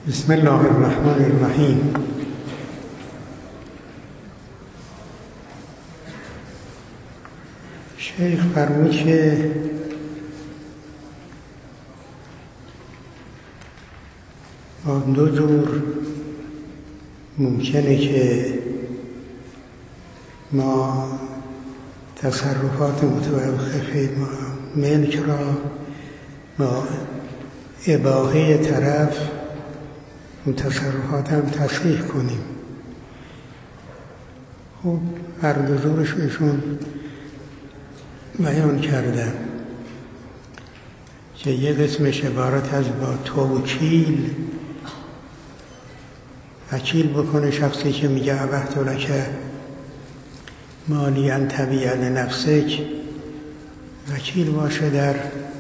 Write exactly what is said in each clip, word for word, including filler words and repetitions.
بسم الله الرحمن الرحیم. شیخ فرمود که با دو جور ممکنه که ما تصرفات متوقف ما ملک را با اباحه طرف اون تصرفات هم تصحیح کنیم. خب هر دو جورش ایشون بیان کردن که یه قسمش عبارت از با توکیل وکیل بکنه شخصی که میگه ابحت لک مالی ان تبیع لنفسک، وکیل باشه در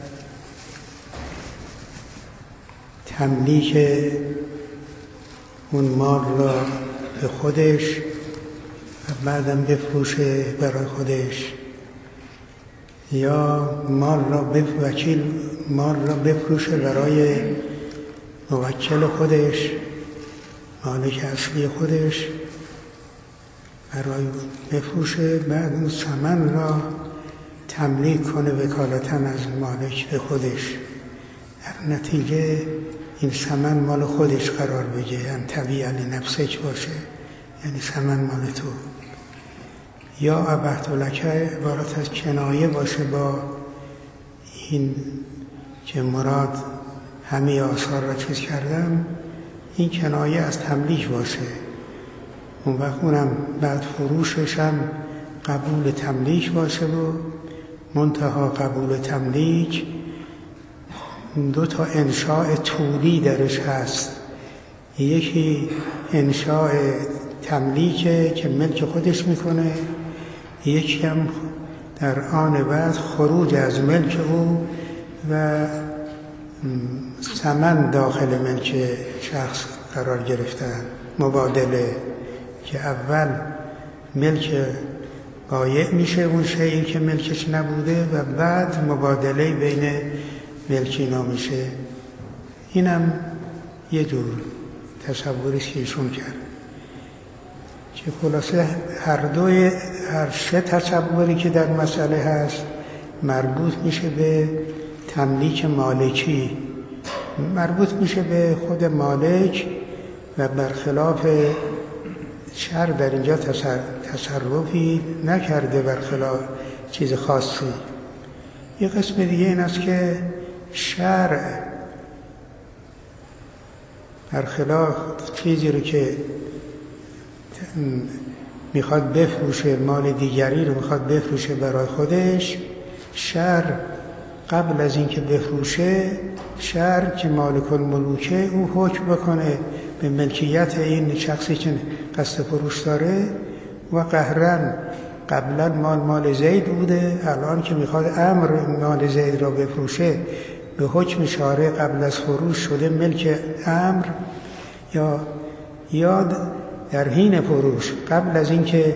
تملیک اون مال را به خودش و بعدم بفروشه برای خودش، یا مال را بف... وکیل مال را بفروشه برای موکل خودش، مالک اصلی خودش برای بفروشه، بعد اون ثمن را تملیک کنه وکالتاً از مالک به خودش، در نتیجه این ثمن مال خودش قرار بگیره، یعنی تبیع لنفسک باشه، یعنی ثمن مال تو. یا ابحت لک عبارت از کنایه باشه با این که مراد همه آثار را چیز کردم، این کنایه از تملیک باشه، اون وقت اونم بعد فروشش هم قبول تملیک باشه و منتها قبول تملیک دو تا انشاء طولی درش هست. یکی انشاء تملیکه که ملک خودش میکنه، یکی هم در آن بعد خروج از ملک او و ثمن داخل ملک شخص قرار گرفتن، مبادله، که اول ملک بایع میشه اون شیئی که ملکش نبوده و بعد مبادله بین ملکینا میشه. اینم یه جور تصوری که ایشون کرد که خلاصه هر دوی هر سه تصوری که در مسئله هست مربوط میشه به تملیک مالکی، مربوط میشه به خود مالک و برخلاف شرع در اینجا تصرفی نکرده، برخلاف چیز خاصی. یه قسم دیگه این است که شرع برخلاف چیزی رو که میخواد بفروشه، مال دیگری رو میخواد بفروشه برای خودش، شرع قبل از اینکه بفروشه، شرع که مالک الملوکه او حکم بکنه به ملکیت این شخصی که قصد فروش داره و قهرن قبلا مال مال زید بوده، الان که میخواد امر مال زید را بفروشه به حکم شارع قبل از فروش شده ملک امر، یا یا در حین فروش قبل از اینکه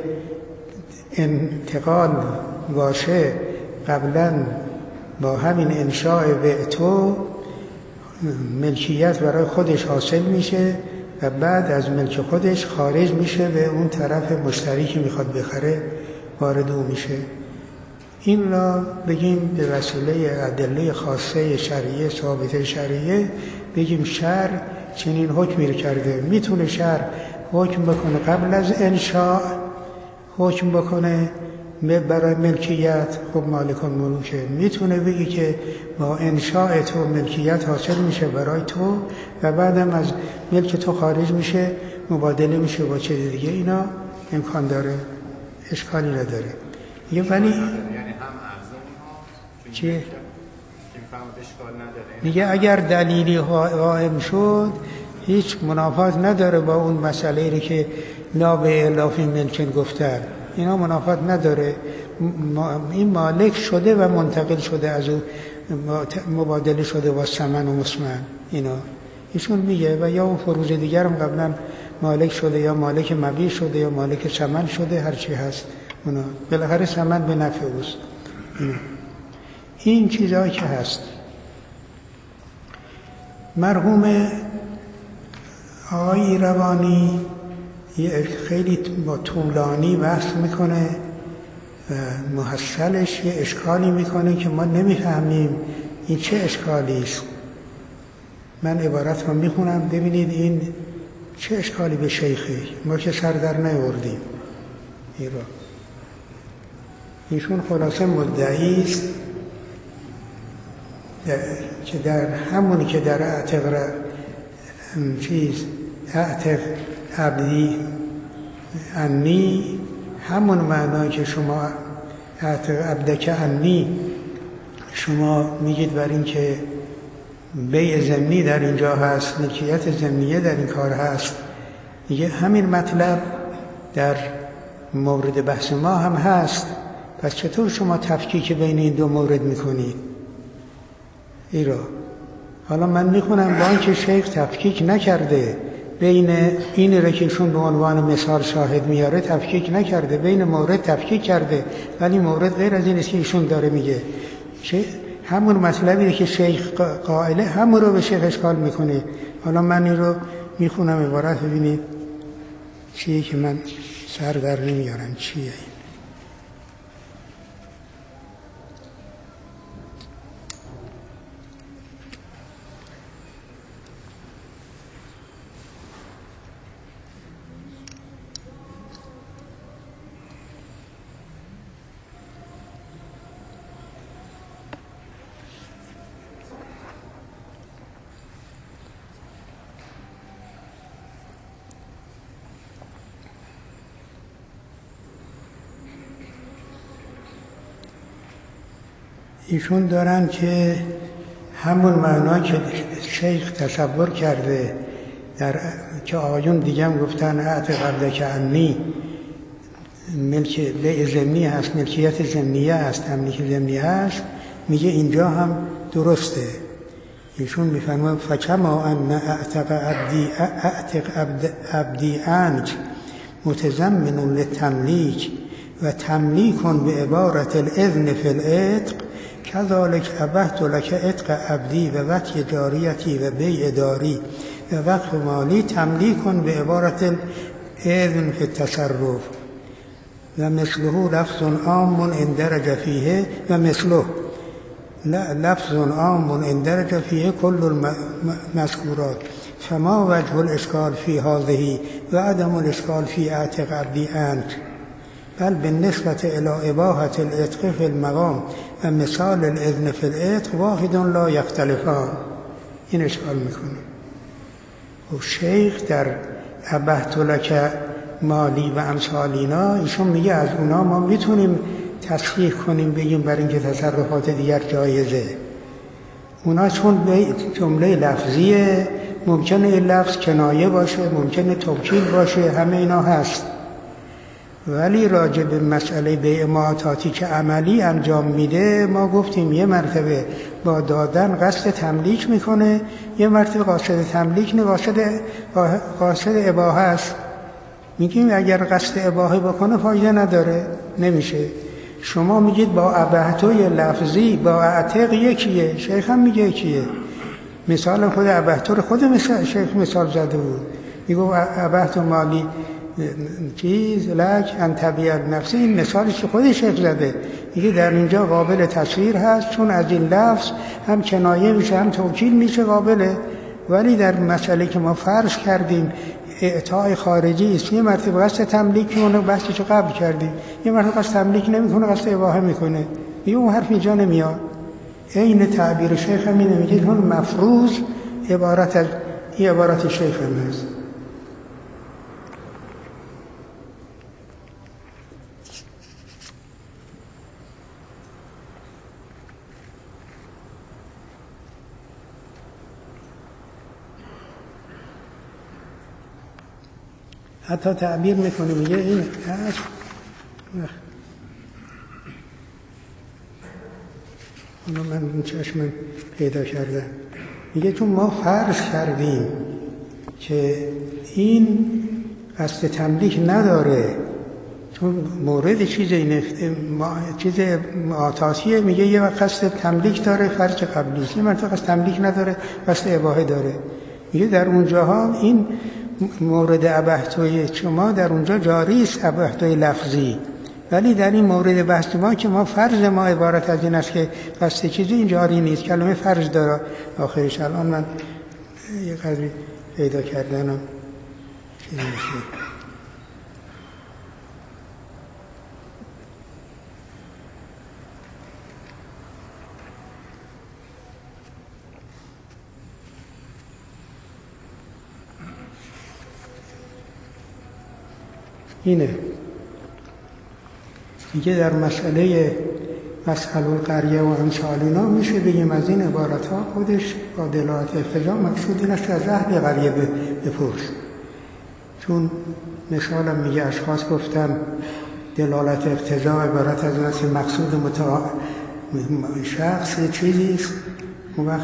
انتقال باشه قبلا با همین انشاء بعتو ملکیت برای خودش حاصل میشه و بعد از ملک خودش خارج میشه به اون طرف مشتری که میخواد بخره وارد او میشه. این را بگیم به وسیله ادله خاصه شرعیه، ثابته شرعیه، بگیم شرع چنین حکمی رو کرده. میتونه شرع حکم بکنه قبل از انشاء، حکم بکنه برای ملکیت، خب مالک الملوکه، میتونه بگی که با انشاء تو ملکیت حاصل میشه برای تو و بعدم از ملک تو خارج میشه، مبادله میشه با چیز دیگه. اینا امکان داره، اشکالی نداره. یه ولی یعنی هم ارزه اونها چیه؟ که میفهمد اشکال نداره، میگه اگر دلیلی قائم شد هیچ منافات نداره با اون مسئله ای که لا به الافی ملکن گفتن، اینا منافات نداره. این مالک شده و منتقل شده از او، مبادله شده با ثمن و مسمن. اینا ایشون میگه و یا اون فروش دیگر هم قبلا مالک شده یا مالک مبیع شده یا مالک ثمن شده، هر چی هست اونا بالاخره ثمن به نفع اوست. این چیزهایی که هست. مرحوم آقای ایروانی خیلی با طولانی بحث میکنه و محصلش یه اشکالی میکنه که ما نمیفهمیم این چه اشکالی است. من عبارت رو میخونم ببینید این چه اشکالی به شیخه، ما که سر در نیاوردیم. ایشون خلاصه مدعی است که در همونی که در اعتق چیز اعتق عبدی انی، همون معنایی که شما اعتق عبدک انی شما میگید بر این که بیع ضمنی در اینجا هست، ملکیت ضمنیه در این کار هست، دیگه همین مطلب در مورد بحث ما هم هست. پس چطور شما تفکیک بین این دو مورد میکنید؟ ایرا حالا من میخونم با اینکه شیخ تفکیک نکرده بین این را که ایشون به عنوان مثال شاهد میاره، تفکیک نکرده، بین مورد تفکیک کرده، ولی مورد غیر از این است که ایشون داره میگه. همون مطلبی که شیخ قائله همون رو به شیخ اشکال میکنه. حالا من این رو میخونم عبارت ببینید چیه که من سر در نمیارم چیه این. ایشون دارن که همون معنا که شیخ تصور کرده در که آقایون دیگه هم گفتن اعتق عبدک انی ملک بیع ضمنی هست، ملکیت ضمنیه هست، تملیک ضمنیه هست، میگه اینجا هم درسته. ایشون میفرماید فکما ان اعتق عبدی اعتق عبد عبدی انک متضمن للتملیک و تملیک به عبارت الاذن فی العتق کذالک ابحت لک عتق عبدی و وطی جاریتی و بیع داری و وقف مالی تملیک به عبارت الاذن فی التصرف و مثله لفظ عام اندرج فیه و مثله لفظ عام اندرج فیه کل المذکورات فما وجه الاشکال فی هذه و عدم الاشکال فی اعتق عبدی انک بل بالنسبة الى اباحة العتق فی المقام و مثال الاذن فی العتق واحد لا یختلفان. این اشکال میکنه. و شیخ در ابحت لک مالی و امثالینا ایشون میگه از اونا ما میتونیم تصحیح کنیم بگیم برای اینکه تصرفات دیگر جایزه. اونا چون به جمله لفظیه ممکنه این لفظ کنایه باشه، ممکنه توکید باشه، همه اینا هست. ولی راجع به مسئله بیع معاطاتی که عملی انجام میده ما گفتیم یه مرتبه با دادن قصد تملیک میکنه، یه مرتبه قاصد تملیک نه، قاصد قاصد اباحه است. میگیم اگر قصد اباحه بکنه فایده نداره، نمیشه. شما میگید با ابحتوی لفظی با اعتق یکیه، شیخ هم میگه یکیه. مثال خود ابحتو خود مثال شیخ مثال زده بود، میگه ابحت مالی چیز لک انتبیع نفسی، این مثالی که خود شیخ زده. میگه در اینجا قابل تصویر هست چون از این لفظ هم کنایه میشه هم توکیل میشه، قابله. ولی در مسئله که ما فرض کردیم اعطای خارجی است، یه مرتبه قصد تملیک کنه، بحثش قبل کردیم، یه مرتبه قصد تملیک نمیکنه، قصد اباحه میکنه، میگه اون حرف اینجا نمیاد. این تعبیر شیخ هم اینه، میگه اون مفروض عبارت از این عبارت شیخ هم هست. حتی تعبیر میکنه، میگه این هست. حالا من این چشم پیدا کردم، میگه چون ما فرض کردیم که این قصد تملیک نداره، چون مورد چیز اینه چیز معاطاتیه، میگه یه وقت قصد تملیک داره فرض قبلیه، یه مرتبه قصد تملیک نداره قصد اباحه داره. میگه در اونجاها این مورد ابهتوی شما در اونجا جاری است، ابهتوی لفظی، ولی در این مورد بحث ما که ما فرض ما عبارت از این است که قصد چیزی این جاری نیست، کلمه فرض داره آخرش. الان من یه قدری پیدا کردنم چیزی میشه. اینه دیگه در مسئله مسئله القریه و امثال اینا میشه بگیم از این عبارت ها خودش با دلالت اقتضا مقصود این است که از اهل قریه بپرس. چون مثالم میگه اشخاص گفتن دلالت اقتضا عبارت از این است که مقصود متع... شخص چیزی است، اون وقت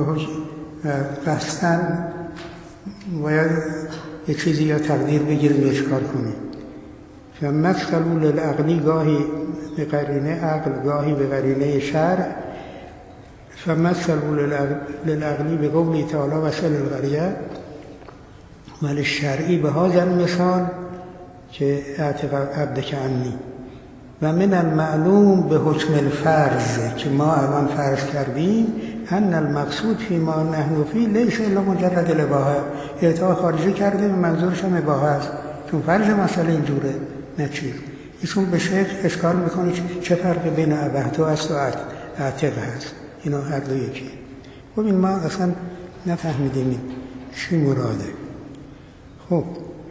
قصدن باید یه چیزی یا تقدیر بگیریم یا چکار کنیم. فمثلوا للعقلی گاهی به قرینه عقل گاهی به قرینه شرع. فمثلوا للعقلی به قولی تعالی وصل القریه ولی شرعی به هذا المثال که اعتق عبدک عنی و من المعلوم به حکم الفرض که ما الان فرض کردیم ان المقصود فی ما نحن فی لیس الا مجرد الاباحه. اعطا خارجی کرده به منظورش هم اباحه است، چون فرض مسئله اینجوره نه چیز. ایشون به شیخ اشکال میکنه چه فرق بین ابهت و است و اعتق هست، اینا هر دو یکی. خب این ما اصلا نفهمیدیم این چی مراده. خب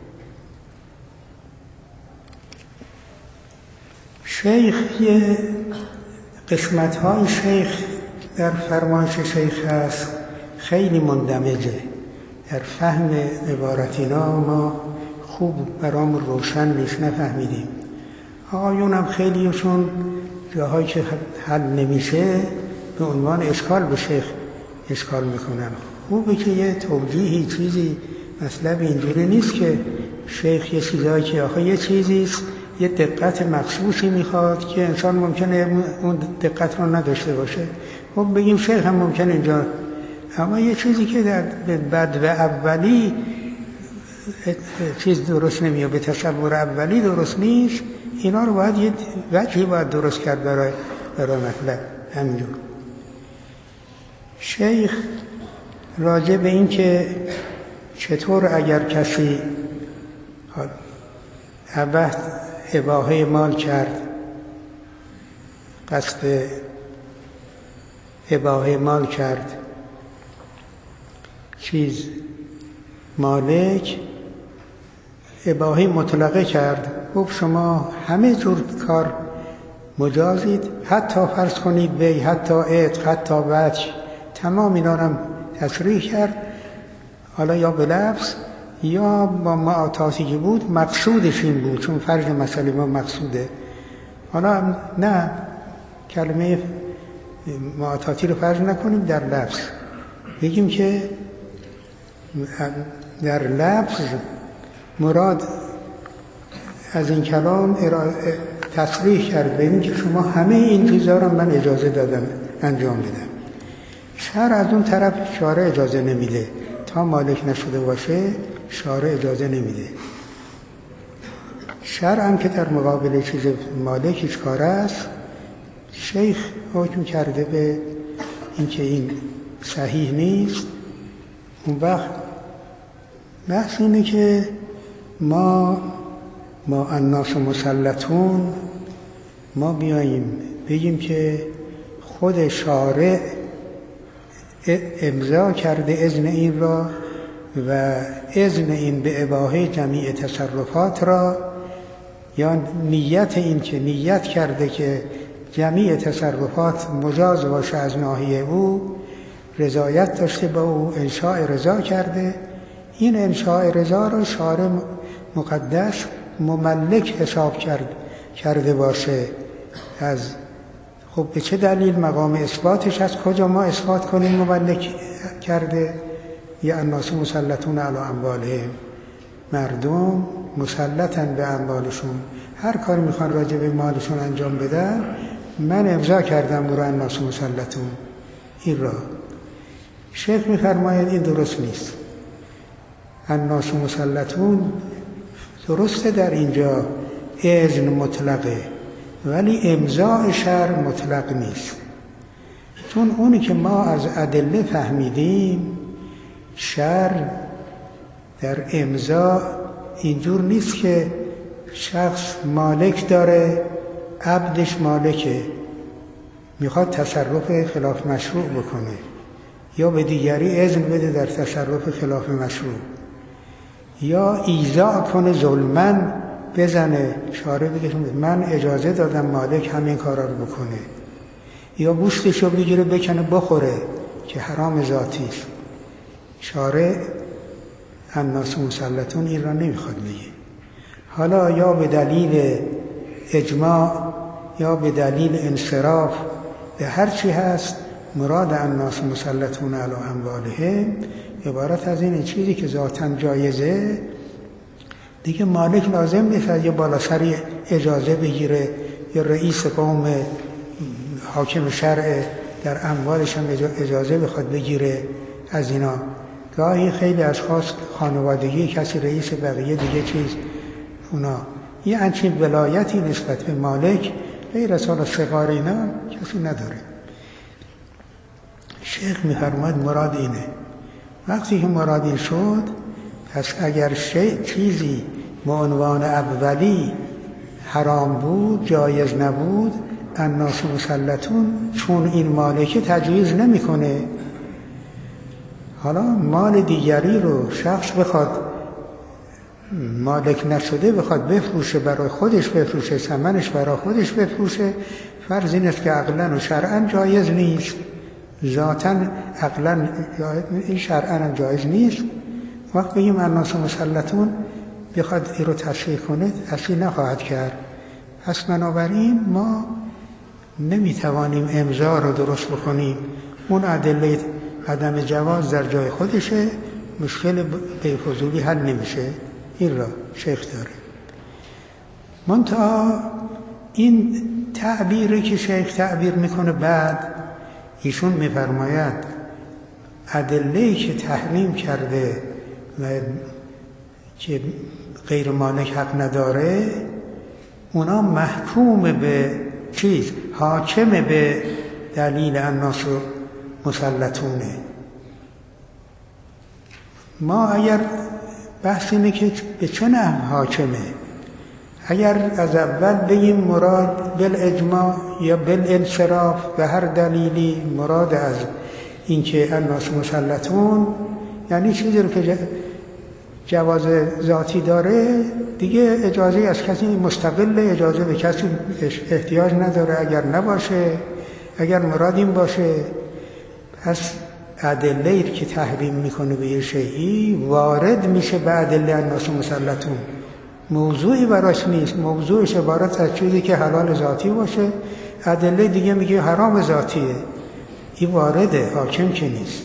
شیخ یه قسمت های شیخ در فرمایش شیخ هست خیلی مندمجه، در فهم عبارت اینا ما خوب برامون روشن نیست، نفهمیدیم. آقایون هم خیلیشون جاهایی که حل نمیشه به عنوان اشکال به شیخ اشکال میکنن. خوبه که یه توجیهی چیزی مطلب اینجوری نیست که شیخ یه چیزایی که آخه یه چیزیست یه دقت مخصوصی میخواد که انسان ممکنه اون دقت رو نداشته باشه. خب بگیم شیخ هم ممکنه اینجا، اما یه چیزی که در بد و اولی چیز درست نمیاد، به تصور اولی درست نیست، اینا رو باید یه وجهی باید درست کرد برای برای مطلب. همینجور شیخ راجع به این که چطور اگر کسی ابهت اباحه مال کرد، قصد اباحه مال کرد چیز مالک اباحه مطلقه کرد، خب شما همه جور کار مجازید، حتی فرض کنید بی، حتی عتق، حتی وجه، تمام اینا رو هم تصریح کرد، حالا یا به لفظ یا با معاطاتی که بود مقصودش این بود، چون فرض مسئله ما مقصوده. حالا نه کلمه معاطاتی رو فرض نکنیم، در لفظ بگیم که در لفظ مراد از این کلام تصریح کرد به این که شما همه این چیزا رو من اجازه دادم انجام بدم. شرع از اون طرف شارع اجازه نمیده، تا مالک نشده باشه شارع اجازه نمیده. شرع هم که در مقابل چیز مالک هیچ کار است، شیخ حکم کرده به این که این صحیح نیست. اون وقت بحث اینه که ما ما الناس مسلطون، ما بیاییم بگیم که خود شارع امضا کرده اذن این را و اذن این به اباحه جمیع تصرفات را، یا نیت این که نیت کرده که جمیع تصرفات مجاز باشه از ناحیه او، رضایت داشته با او، انشاء رضا کرده. این انشاء رضا را شارع مقدس مملک حساب کرد کرده باشه. از خب به چه دلیل؟ مقام اثباتش از کجا ما اثبات کنیم مملک کرده؟ یا الناس مسلطون علی اموالهم، مردم مسلطن به اموالشون، هر کاری میخوان راجع به مالشون انجام بدن، من امضا کردم رو الناس مسلطون. این را شیخ میفرماید این درست نیست. الناس مسلطون درسته در اینجا اذن مطلقه، ولی امضاء شرع مطلق نیست. چون اونی که ما از ادله فهمیدیم شرع در امضاء اینجور نیست که شخص مالک داره، عبدش مالکه، میخواد تصرف خلاف مشروع بکنه یا به دیگری اذن بده در تصرف خلاف مشروع، یا ایذاء کنه ظلماً بزنه، شارع بگه من اجازه دادم مالک همین کارا رو بکنه، یا گوشتش رو بگیره بکنه بخوره که حرام ذاتی است. شارع الناس مسلطون این را نمیخواد بگه. حالا یا به دلیل اجماع یا به دلیل انصراف، به هر چی هست مراد الناس مسلطون علی اموالهم عبارت از این چیزی که ذاتاً جایزه دیگه مالک لازم نیست یه بالا سری اجازه بگیره، یا رئیس قوم حاکم شرع در اموالش هم اجازه بخواد بگیره از اینا. گاهی خیلی از خاص خانوادگی کسی رئیس بقیه دیگه چیز اونا یه انچین ولایتی نسبت به مالک غیر از حالا صغار اینا کسی نداره. شیخ می‌فرماید مراد اینه. وقتی که مراد این شد، پس اگر شی چیزی به عنوان اولی حرام بود، جایز نبود، الناس مسلطون چون این مالکه تجویز نمی‌کنه. حالا مال دیگری رو شخص بخواد مالک نشده بخواد بفروشه، برای خودش بفروشه، ثمنش برای خودش بفروشه، فرض این است که عقلاً و شرعاً جایز نیست، ذاتاً عقلاً این شرعاً هم جایز نیست. وقت بگیم الناس مسلطون بخواد این رو تصحیح کنه اصلی نخواهد کرد. پس بنابراین ما نمیتوانیم امضا رو درست بکنیم. اون ادله عدم جواز در جای خودشه، مشکل به فضولی حل نمیشه. این را شیخ داره. منتها این تعبیری که شیخ تعبیر میکنه بعد ایشون میفرماید ادله‌ای که تحریم کرده و که غیر مالک حق نداره اونا محکوم به چیز حاکم به دلیل الناس مسلطونه. ما اگر بحث اینه که به چه نحو حاکمه، اگر از اول بگیم مراد بالاجماع یا بالانصراف به هر دلیلی مراد از اینکه الناس مسلطون یعنی چیزی رو که جواز ذاتی داره دیگه اجازه از کسی مستقل، اجازه به کسی احتیاج نداره. اگر نباشه، اگر مراد این باشه، پس ادله‌ای که تحریم میکنه به یه شیئی وارد میشه به ادله الناس مسلطون. موضوعی براش نیست، موضوعش عبارت از چیزی که حلال ذاتی باشه، ادله دیگه میگه حرام ذاتیه، این وارده، حاکم که نیست.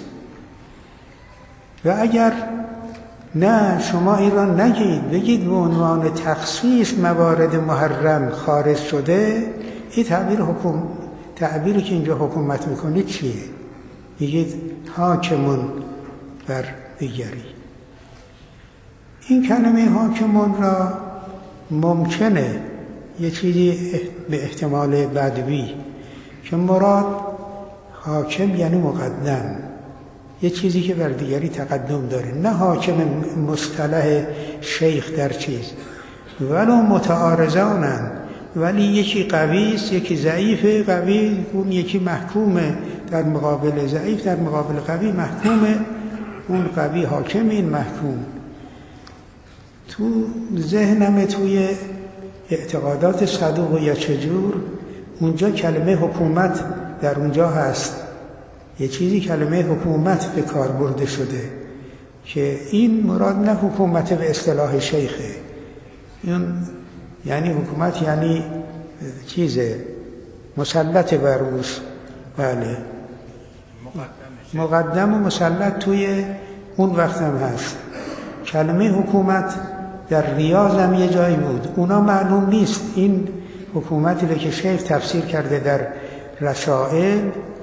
و اگر نه شما این را نگید، بگید به عنوان تخصیص موارد محرم خارج شده، این تعبیر حکم تعبیری که اینجا حکومت میکنید چیه؟ میگید حاکمون بر دیگری. این کلمه حاکمون را ممکنه یه چیزی به احتمال بدوی که مراد حاکم یعنی مقدم، یه چیزی که بر دیگری تقدم داره، نه حاکم مصطلح شیخ در چیز. ولو متعارضانن، ولی یکی قوی است یکی ضعیفه، قوی اون یکی محکومه در مقابل ضعیف، در مقابل قوی محکومه، اون قوی حاکم این محکوم. تو ذهنم توی اعتقادات صدوق یا چجور اونجا کلمه حکومت در اونجا هست، یه چیزی کلمه حکومت به کار برده شده که این مراد نه حکومت به اصطلاح شیخه، این یعنی حکومت یعنی چیزه مسلط بر روش، بله مقدم و مسلط توی اون وقت هم هست. کلمه حکومت در ریاض هم یه جایی بود، اونا معلوم نیست این حکومتی که شیخ تفسیر کرده در رسائل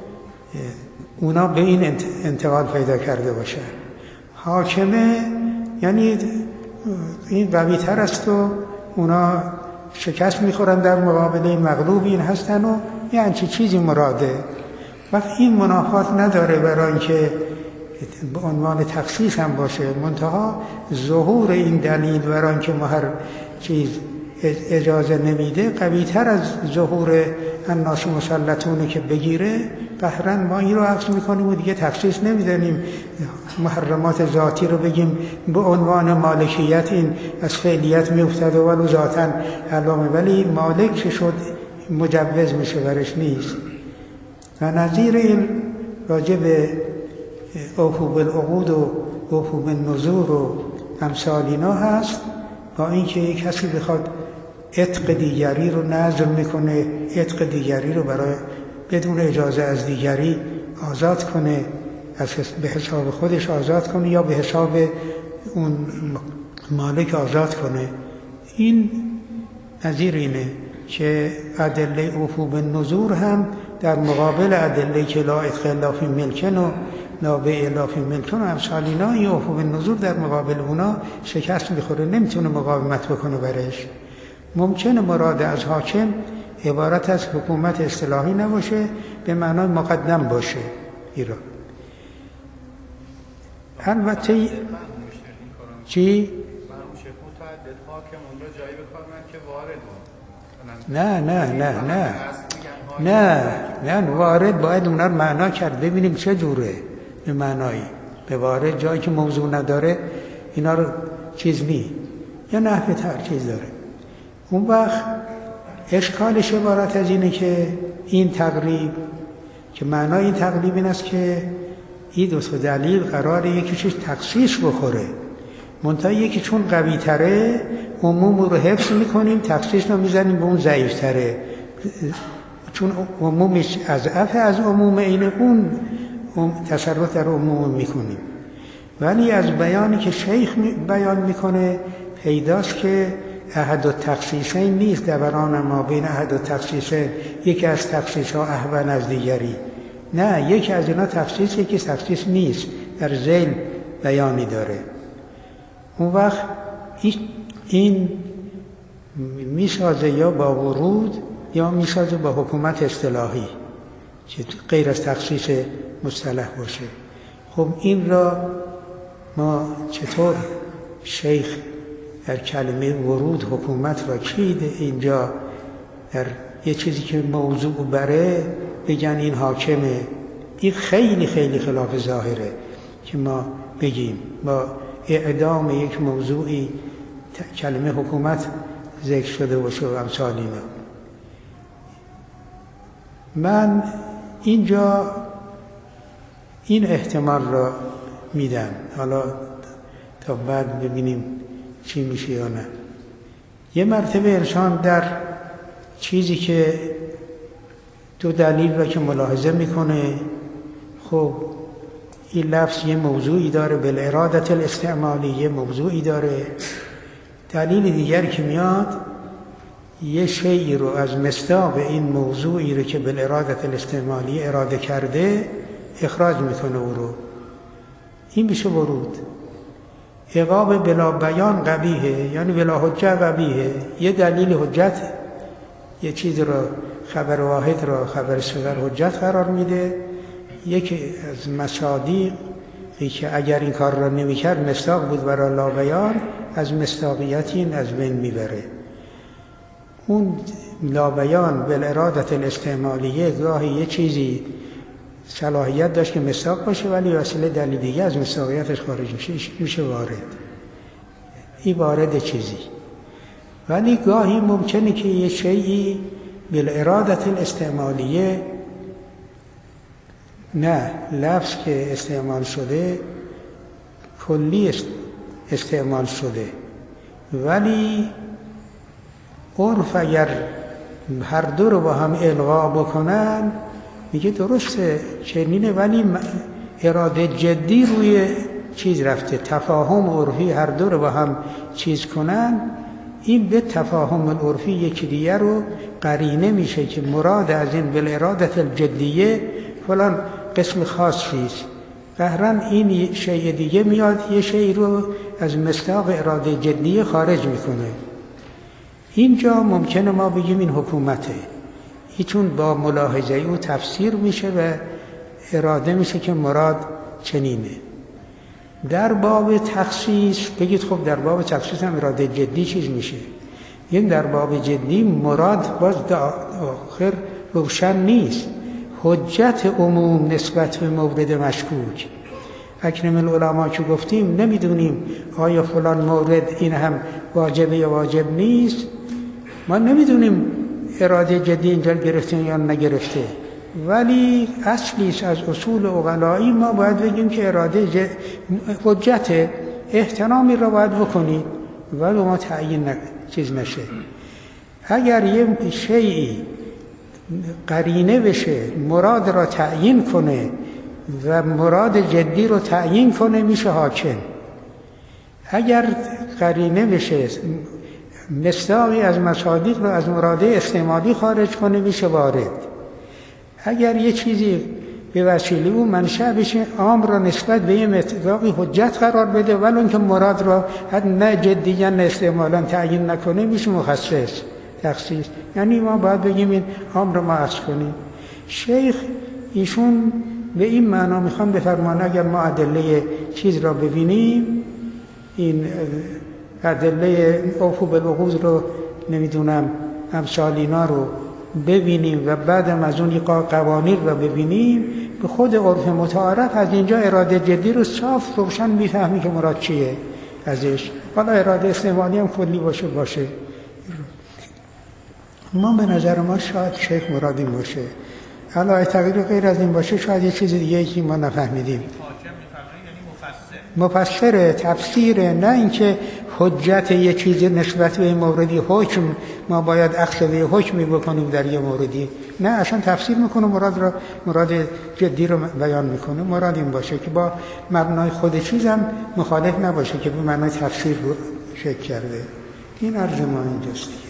اونا به این انتقال پیدا کرده باشن. حاکمه یعنی این قوی تر است و اونا شکست میخورن در مقابل مغلوب این هستن و یه همچی چیزی مراده. وقت این منافات نداره برای اینکه به عنوان تخصیص هم باشه، منتها ظهور این دلیل برای اینکه ما هر چیز اجازه نمیده قوی تر از ظهور الناس مسلطونه که بگیره. قهرا ما این رو عکس میکنیم و دیگه تخصیص نمیدنیم، محرمات ذاتی رو بگیم به عنوان مالکیت این از فعلیت میافتد و ولو ذاتاً علامه، ولی مالک که شد مجوز میشه برش نیست. و نظیر این راجع به اوفو بالعقود و اوفو بالنذور و امثال اینا هست. با اینکه یک کسی بخواد عتق دیگری رو نذر میکنه، عتق دیگری رو برای بدون اجازه از دیگری آزاد کنه، از به حساب خودش آزاد کنه یا به حساب اون مالک آزاد کنه، این نظیر اینه که ادله اوفو بالنذور هم در مقابل ادله که لا عتق الا فی ملکن و لا بیع الا فی ملکن و امثال اینا، این اوفو بالنذور در مقابل اونا شکست میخوره، نمیتونه مقاومت بکنه برش. ممکنه مراد از حاکم عبارت از حکومت اصطلاحی نباشه، به معنای مقدم باشه ایران. البته چی؟ نه نه نه نه نه نه وارد باید اونا رو معنا کرد، ببینیم چه جوره به معنایی. به وارد جایی که موضوع نداره اینا رو چیز نی یا نحوه تر چیز داره. اون وقت اشکالش عبارت از اینه که این تقریب که معنای این تقریب این است که این دو تا دلیل قراره یکیش تخصیص بخوره، منتها یکی چون قوی تره عموم رو حفظ میکنیم، تخصیص رو میزنیم به اون ضعیف تره، چون عمومش از اضعف از عموم این اون تصرف در عموم میکنیم. ولی از بیانی که شیخ بیان میکنه پیداست که احد التخصیصین نیست، دوران ما بین احد التخصیصین یکی از تخصیص ها احون از دیگری، نه، یکی از اینا تخصیص یکی تخصیص نیست، در ذیل بیانی داره. اون وقت این میسازه یا با ورود یا میسازه با حکومت اصطلاحی که غیر از تخصیص مصطلح باشه. خب این را ما چطور شیخ در کلمه ورود حکومت را چیده اینجا در یه چیزی که موضوع بره بگن این حاکمه؟ این خیلی خیلی خلاف ظاهره که ما بگیم با اعدام یک موضوعی کلمه حکومت ذکر شده باشه و امثال اینا. من اینجا این احتمال را میدم، حالا تا بعد ببینیم چی میشه یا نه. یه مرتبه انسان در چیزی که دو دلیل را که ملاحظه میکنه، خب این لفظ یه موضوعی داره، بالارادة الاستعمالی یه موضوعی داره، دلیل دیگری که میاد یه شیئی رو از مصداق این موضوعی رو که بالارادة الاستعمالی اراده کرده اخراج میکنه او رو، این میشه ورود. عقاب بلا بیان قبیحه، یعنی بلا حجت قبیحه. یه دلیل حجت یه چیز رو خبر واحد را خبر صغر حجت قرار میده، یکی از مصادیقی که اگر این کار را نمیکرد مصداق بود برای لا بیان، از مصداقیت این از بین میبره. اون لا بیان بالارادة الاستعمالیه گاهی یه چیزی صلاحیت داشت که مصداق باشه ولی وسیله دلیل دیگه از مصداقیتش خارج میشه، میشه وارد. این وارد چیزی. ولی گاهی ممکنه که یه شیئی بالارادة الاستعمالیه، نه لفظ که استعمال شده کلی استعمال شده، ولی عرف اگر هر دو رو با هم الغا بکنن میگه درسته چنینه، ولی اراده جدی روی چیز رفته، تفاهم عرفی هر دو رو با هم چیز کنن، این به تفاهم العرفی یکی دیگه رو قرینه میشه که مراد از این بالارادة الجدیه فلان قسم خاص چیز، قهرن این شیء دیگه میاد یه شیء رو از مصداق اراده جدی خارج میکنه. اینجا ممکنه ما بگیم این حکومته، ایچون با ملاحظه او تفسیر میشه و اراده میشه که مراد چنینه. در باب تخصیص بگید خب در باب تخصیص هم اراده جدی چیز میشه. این در باب جدی مراد باز آخر روشن نیست. حجت عموم نسبت به مورد مشکوک. اکرم العلماء که گفتیم نمیدونیم آیا فلان مورد این هم واجبه یا واجب نیست. ما نمیدونیم اراده جدی اینجا گرفته یا نگرفته، ولی اصلیش از اصول عقلایی ما باید بگیم که اراده ج... حجت احترامی را باید بکنید ولی ما تعیین ن... چیز نشه. اگر یه شیئی قرینه بشه مراد را تعیین کنه و مراد جدی رو تعیین کنه میشه حاکم. اگر قرینه بشه مصداقی از مصادیق رو از مراده استعمالی خارج کنه میشه وارد. اگر یه چیزی به وسیله او منشأ بشه امر را نسبت به یه مصداقی حجت قرار بده ولی اون که مراد را حتی نه جدیاً نه استعمالاً تعیین نکنه میشه مخصص تخصیص. یعنی ما باید بگیم این امر را ما عکس کنیم. شیخ ایشون به این معنا میخوام بفرمان اگر ما ادله چیز را ببینیم، این ادله اوفو بالعقود رو نمیدونم امثال اینا رو ببینیم و بعدم از اون قوانین رو ببینیم، به خود عرف متعارف از اینجا اراده جدی رو صاف روشن میفهمی که مراد چیه ازش. حالا اراده استعمالی هم کلی باشه باشه ما به نظر ما شاید شیخ مراد این باشه. حالا تغییر غیر از این باشه شاید یه چیز دیگه که ما نفهمیدیم. مفسر تفسیر، نه اینکه حجت یه چیزی نسبت به موردی حکم ما باید اخذ به حکمی بکنیم در یه موردی، نه اصلا تفسیر میکنه مراد را مراد جدی رو بیان میکنه. مراد این باشه که با مبنای خود چیزم مخالف نباشه که به معنای تفسیر رو شکل کرده. این عرض ما اینجاست.